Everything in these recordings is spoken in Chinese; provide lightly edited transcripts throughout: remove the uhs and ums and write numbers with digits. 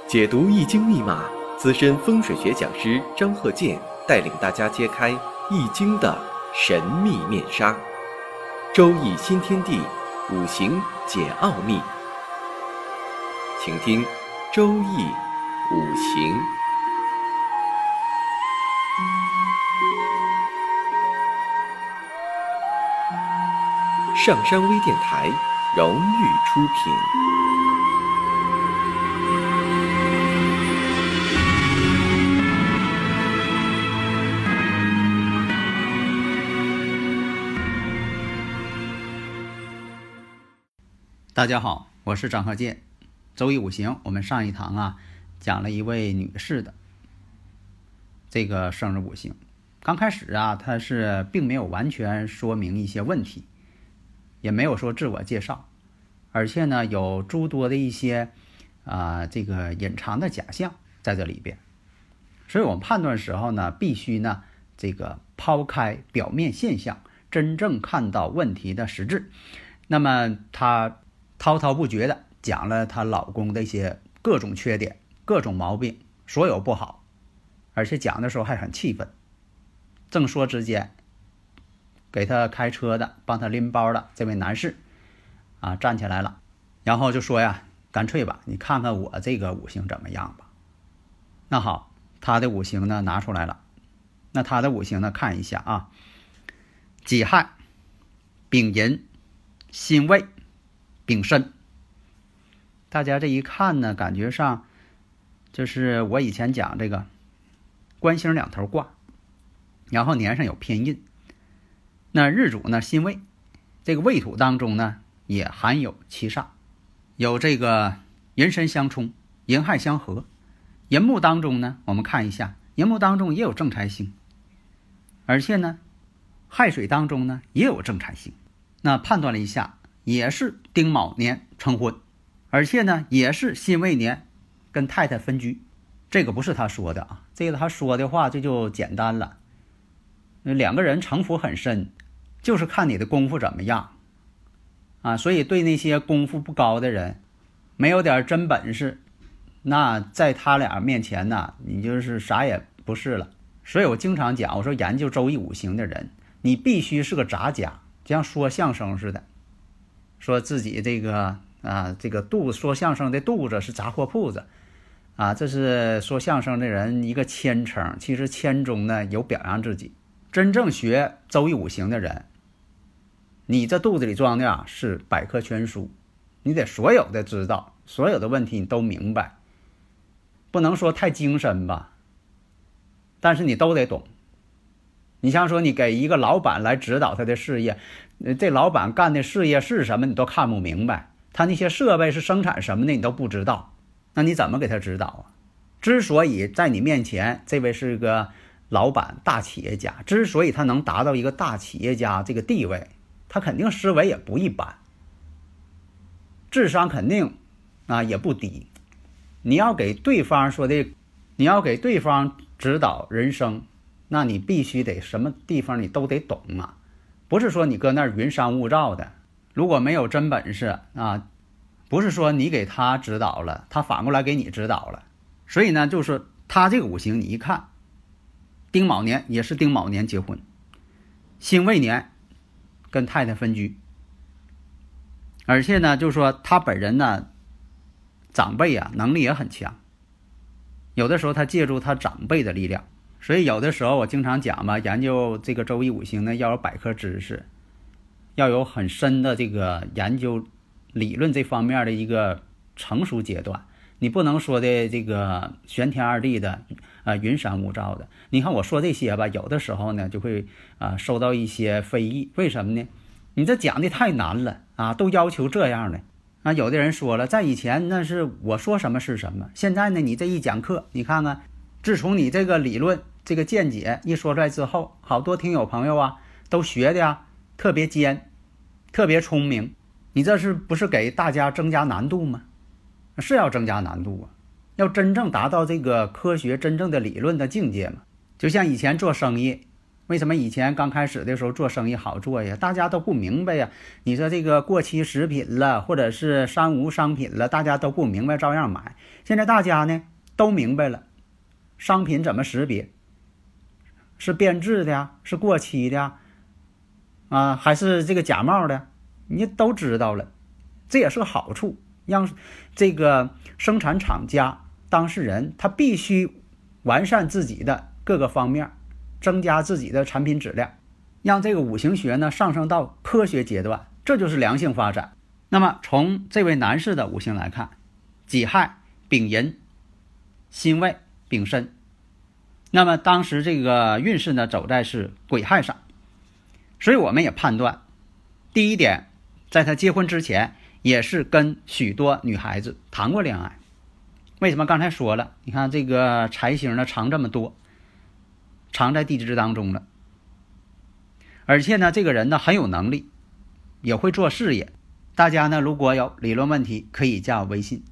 解读易经密码，资深风水学讲师张鹤剑带领大家揭开易经的神秘面纱。周易新天地，五行解奥秘。请听周易五行。上山微电台荣誉出品。 大家好，我是张鹤剑。周易五行，我们上一堂讲了一位女士的这个生日五行。刚开始她是并没有完全说明一些问题，也没有说自我介绍，而且呢有诸多的一些这个隐藏的假象在这里边。所以我们判断的时候呢，必须呢这个抛开表面现象，真正看到问题的实质。那么她滔滔不绝的讲了她老公的一些各种缺点、各种毛病，所有不好，而且讲的时候还很气愤。正说之间，给她开车的、帮她拎包的这位男士站起来了，然后就说干脆吧，你看看我这个五行怎么样吧。那好，他的五行呢拿出来了。那他的五行呢，看一下己亥、丙寅、辛未、丙申。大家这一看呢，感觉上就是我以前讲这个官星两头挂，然后年上有偏印。那日主呢辛未，这个未土当中呢也含有七煞，有这个寅申相冲，寅亥相合。寅木当中呢，我们看一下，寅木当中也有正财星，而且呢亥水当中呢也有正财星。那判断了一下，也是丁卯年成婚，而且呢也是辛未年跟太太分居。这个不是他说的这个他说的话这就简单了。两个人城府很深，就是看你的功夫怎么样所以对那些功夫不高的人，没有点真本事，那在他俩面前呢，你就是啥也不是了。所以我经常讲，我说研究周易五行的人，你必须是个杂家，就像说相声似的，说自己这个这个肚子，说相声的肚子是杂货铺子这是说相声的人一个谦称。其实谦中呢有表扬自己。真正学周易五行的人，你这肚子里装的是百科全书，你得所有的知道，所有的问题你都明白，不能说太精深吧，但是你都得懂。你像说你给一个老板来指导他的事业，这老板干的事业是什么你都看不明白，他那些设备是生产什么的你都不知道，那你怎么给他指导之所以在你面前这位是个老板、大企业家，之所以他能达到一个大企业家这个地位，他肯定思维也不一般，智商肯定也不低。你要给对方你要给对方指导人生，那你必须得什么地方你都得懂不是说你搁那儿云山雾罩的。如果没有真本事不是说你给他指导了，他反过来给你指导了。所以呢，就是他这个五行你一看，丁卯年也是丁卯年结婚，辛未年跟太太分居，而且呢就是说他本人呢长辈能力也很强，有的时候他借助他长辈的力量。所以有的时候我经常讲研究这个周易五行呢，要有百科知识，要有很深的这个研究理论这方面的一个成熟阶段，你不能说的这个玄天二地的云山雾罩的。你看我说这些有的时候呢就会受到一些非议。为什么呢？你这讲的太难了都要求这样的有的人说了，在以前那是我说什么是什么，现在呢你这一讲课，你看看自从你这个理论这个见解一说出来之后，好多听友朋友都学的特别尖，特别聪明。你这是不是给大家增加难度吗？是要增加难度要真正达到这个科学真正的理论的境界嘛。就像以前做生意为什么以前刚开始的时候做生意好做呀？大家都不明白呀。你说这个过期食品了，或者是三无商品了，大家都不明白，照样买。现在大家呢都明白了，商品怎么识别？是变质的呀，是过期的呀，还是这个假冒的？你都知道了，这也是个好处，让这个生产厂家、当事人他必须完善自己的各个方面，增加自己的产品质量，让这个五行学呢上升到科学阶段，这就是良性发展。那么从这位男士的五行来看，己亥、丙寅、辛未、丙申，那么当时这个运势呢走在是癸亥上，所以我们也判断，第一点，在他结婚之前也是跟许多女孩子谈过恋爱。为什么？刚才说了，你看这个财星呢藏这么多，藏在地支当中了，而且呢这个人呢很有能力，也会做事业。大家呢如果有理论问题，可以加我微信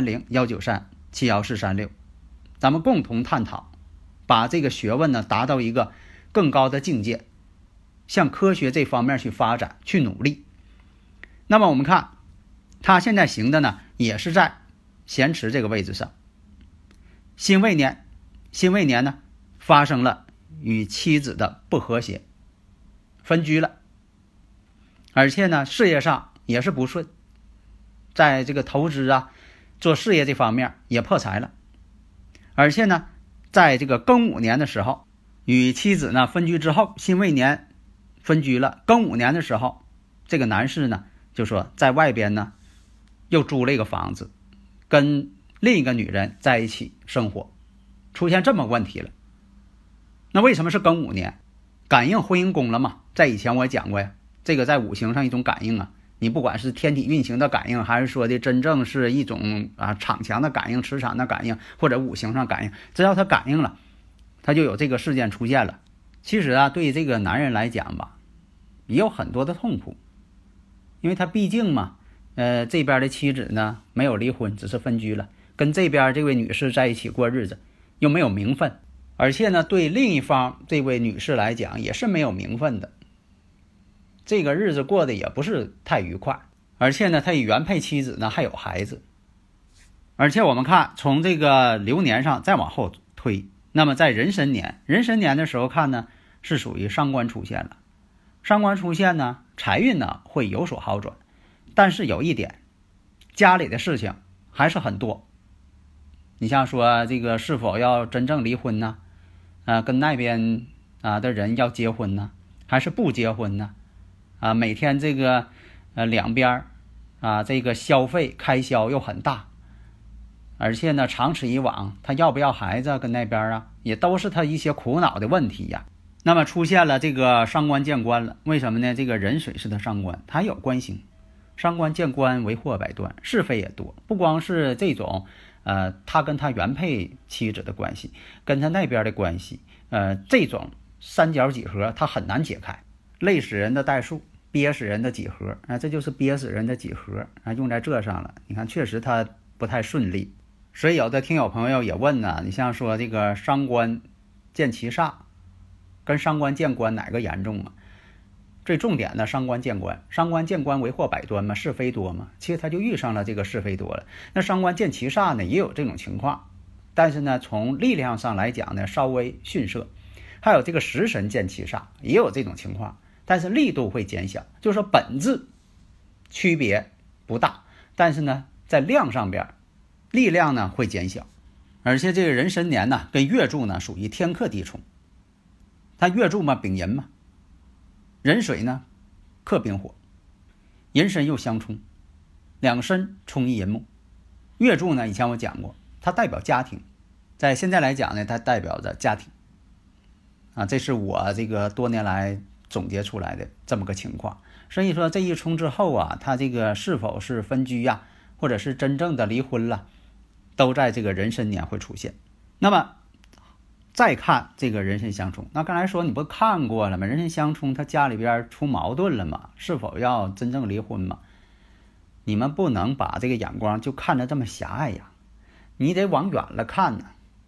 130-193-71436，咱们共同探讨，把这个学问呢达到一个更高的境界，向科学这方面去发展，去努力。那么我们看他现在行的呢也是在咸池这个位置上，辛未年呢发生了与妻子的不和谐，分居了，而且呢事业上也是不顺，在这个投资做事业这方面也破财了，而且呢在这个庚午年的时候与妻子呢分居之后，辛未年分居了，庚午年的时候，这个男士呢就说在外边呢又租了一个房子，跟另一个女人在一起生活，出现这么问题了。那为什么是庚午年？感应婚姻宫了嘛，在以前我也讲过呀，这个在五行上一种感应你不管是天体运行的感应，还是说的真正是一种场强的感应、磁场的感应，或者五行上感应，只要他感应了，他就有这个事件出现了。其实对这个男人来讲吧，也有很多的痛苦，因为他毕竟嘛这边的妻子呢没有离婚，只是分居了，跟这边这位女士在一起过日子，又没有名分，而且呢对另一方这位女士来讲也是没有名分的，这个日子过得也不是太愉快，而且呢他与原配妻子呢还有孩子。而且我们看从这个流年上再往后推，那么在壬申年的时候看呢是属于伤官出现了，伤官出现呢财运呢会有所好转，但是有一点，家里的事情还是很多。你像说这个是否要真正离婚呢？跟那边的人要结婚呢，还是不结婚呢？每天这个两边这个消费开销又很大，而且呢长此以往，他要不要孩子跟那边也都是他一些苦恼的问题呀。那么出现了这个伤官见官了，为什么呢？这个壬水是他伤官，他有官星，伤官见官为祸百端，是非也多。不光是这种他跟他原配妻子的关系，跟他那边的关系，这种三角几何他很难解开，累死人的代数，憋死人的几何这就是憋死人的几何用在这上了。你看确实他不太顺利。所以有的听友朋友也问呢，你像说这个伤官见其煞跟伤官见官哪个严重最重点的伤官见官，伤官见官为祸百端嘛，是非多嘛，其实他就遇上了这个是非多了。那伤官见其煞呢也有这种情况，但是呢从力量上来讲呢稍微逊色。还有这个食神见其煞也有这种情况，但是力度会减小，就是说本质区别不大，但是呢在量上边力量呢会减小。而且这个壬申年呢跟月柱呢属于天克地冲，它月柱嘛丙寅嘛，壬水呢克丙火，寅申又相冲，两申冲一寅木。月柱呢以前我讲过，它代表家庭，在现在来讲呢它代表着家庭这是我这个多年来总结出来的这么个情况。所以说这一冲之后它这个是否是分居或者是真正的离婚了，都在这个壬申年会出现。那么再看这个壬申相冲，那刚才说你不看过了吗？壬申相冲他家里边出矛盾了吗？是否要真正离婚吗？你们不能把这个眼光就看得这么狭隘呀，你得往远了看呢。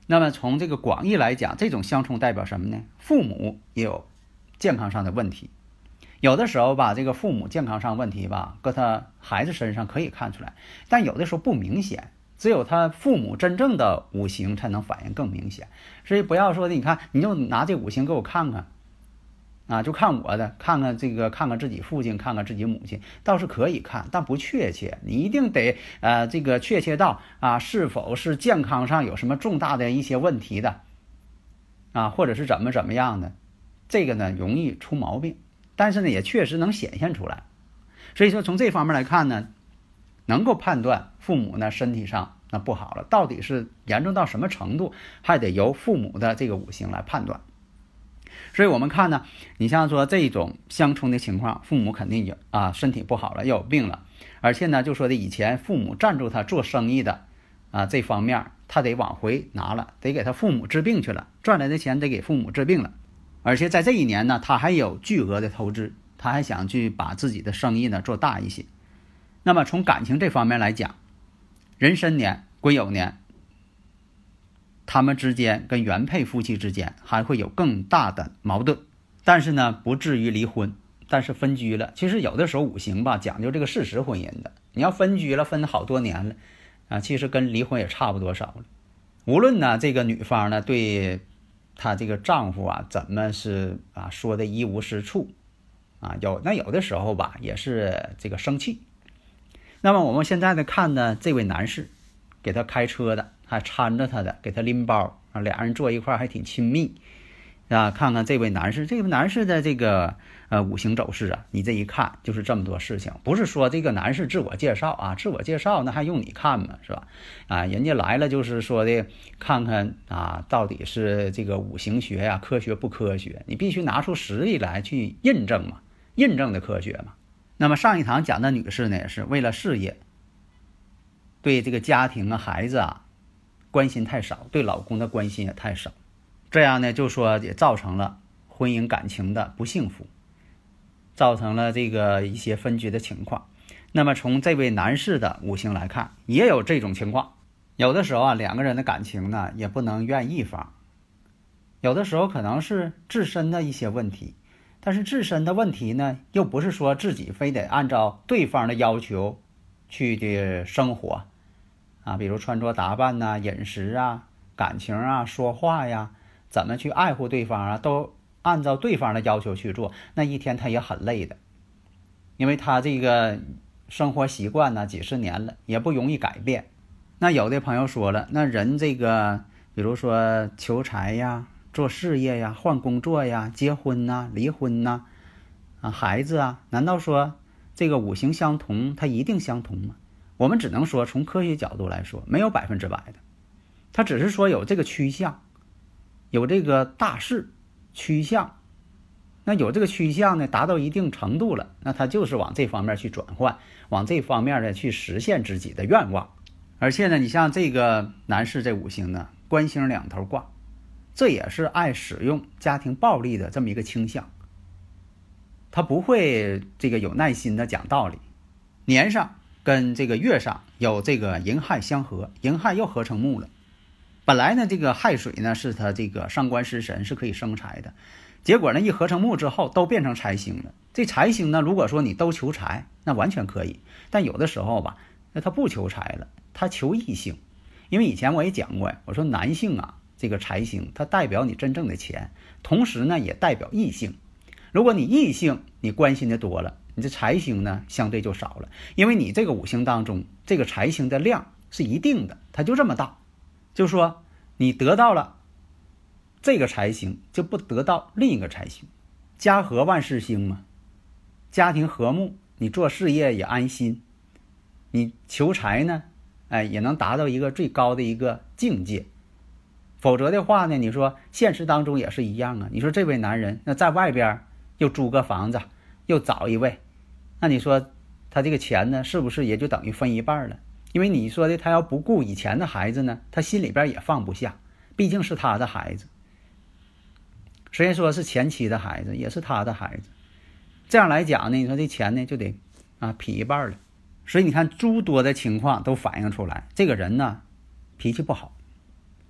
那么从这个广义来讲，这种相冲代表什么呢？父母也有健康上的问题。有的时候吧，这个父母健康上问题吧，搁他孩子身上可以看出来，但有的时候不明显，只有他父母真正的五行才能反应更明显。所以不要说的，你看你就拿这五行给我看看啊，就看我的，看看自己父亲，看看自己母亲，倒是可以看，但不确切。你一定得这个确切到啊，是否是健康上有什么重大的一些问题的啊，或者是怎么样的，这个呢容易出毛病。但是呢，也确实能显现出来，所以说从这方面来看呢，能够判断父母呢身体上那不好了，到底是严重到什么程度，还得由父母的这个五行来判断。所以我们看呢，你像说这种相冲的情况，父母肯定有身体不好了，又有病了，而且呢就说的以前父母赞助他做生意的这方面他得往回拿了，得给他父母治病去了，赚来的钱得给父母治病了。而且在这一年呢，他还有巨额的投资，他还想去把自己的生意呢做大一些。那么从感情这方面来讲，壬申年、癸酉年，他们之间跟原配夫妻之间还会有更大的矛盾，但是呢不至于离婚，但是分居了。其实有的时候五行吧讲究这个事实婚姻的，你要分居了，分好多年了其实跟离婚也差不多少了。无论呢这个女方呢对她这个丈夫怎么是说的一无是处有的时候吧也是这个生气。那么我们现在呢看呢这位男士给他开车的，还搀着他的，给他拎包俩人坐一块还挺亲密看看这位男士的这个五行走势你这一看就是这么多事情。不是说这个男士自我介绍自我介绍那还用你看吗？是吧？人家来了就是说的看看到底是这个五行学科学不科学，你必须拿出实力来去印证嘛，印证的科学嘛。那么上一堂讲的女士呢，也是为了事业，对这个家庭孩子关心太少，对老公的关心也太少，这样呢就说也造成了婚姻感情的不幸福，造成了这个一些分居的情况。那么从这位男士的五行来看，也有这种情况。有的时候两个人的感情呢也不能怨一方，有的时候可能是自身的一些问题，但是自身的问题呢又不是说自己非得按照对方的要求去的生活比如穿着打扮饮食感情说话怎么去爱护对方都按照对方的要求去做，那一天他也很累的，因为他这个生活习惯几十年了也不容易改变。那有的朋友说了，那人这个比如说求财做事业换工作结婚离婚孩子难道说这个五行相同它一定相同吗？我们只能说从科学角度来说没有100%的，它只是说有这个趋向，有这个大势趋向。那有这个趋向呢达到一定程度了，那它就是往这方面去转换，往这方面呢去实现自己的愿望。而且呢你像这个男士这五行呢官星两头挂，这也是爱使用家庭暴力的这么一个倾向，他不会这个有耐心的讲道理。年上跟这个月上有这个寅亥相合，寅亥又合成木了。本来呢这个亥水呢是他这个上官食神，是可以生财的，结果呢一合成木之后都变成财星了。这财星呢如果说你都求财那完全可以，但有的时候吧那他不求财了，他求异性。因为以前我也讲过我说男性这个财星它代表你真正的钱，同时呢也代表异性。如果你异性你关心的多了，你这财星呢相对就少了，因为你这个五行当中这个财星的量是一定的，它就这么大，就说你得到了这个财星就不得到另一个财星，家和万事兴嘛，家庭和睦，你做事业也安心，你求财呢也能达到一个最高的一个境界。否则的话呢，你说现实当中也是一样你说这位男人那在外边又租个房子又找一位，那你说他这个钱呢是不是也就等于分一半了？因为你说的他要不顾以前的孩子呢，他心里边也放不下，毕竟是他的孩子，虽然说是前妻的孩子也是他的孩子，这样来讲呢你说这钱呢就得劈一半了。所以你看诸多的情况都反映出来这个人呢脾气不好，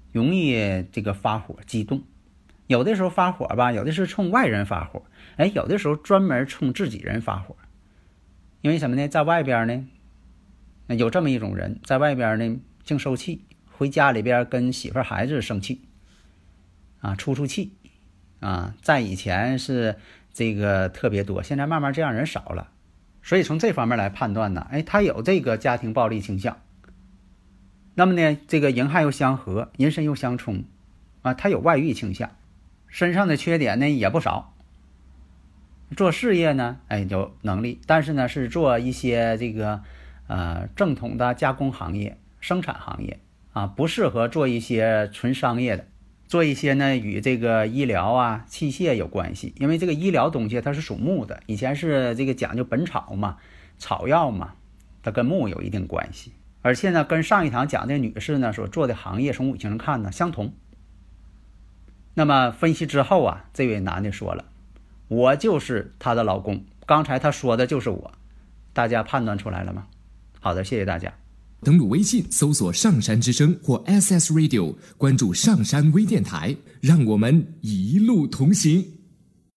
容易这个发火激动，有的时候发火吧，有的是冲外人发火，有的时候专门冲自己人发火。因为什么呢？在外边呢，有这么一种人，在外边呢净受气，回家里边跟媳妇孩子生气啊，出气啊，在以前是这个特别多，现在慢慢这样人少了。所以从这方面来判断呢，他有这个家庭暴力倾向。那么呢，这个寅亥又相合，寅申又相冲啊，他有外遇倾向，身上的缺点呢也不少。做事业呢，有能力，但是呢是做一些这个正统的加工行业、生产行业啊，不适合做一些纯商业的，做一些呢与这个医疗啊、器械有关系。因为这个医疗东西它是属木的，以前是这个讲究本草嘛，草药嘛，它跟木有一定关系。而且呢，跟上一堂讲的女士呢所做的行业，从五行上看呢相同。那么分析之后啊，这位男的说了，我就是她的老公，刚才他说的就是我，大家判断出来了吗？好的，谢谢大家。 登录微信搜索上山之声或 SS Radio， 关注上山微电台，让我们一路同行。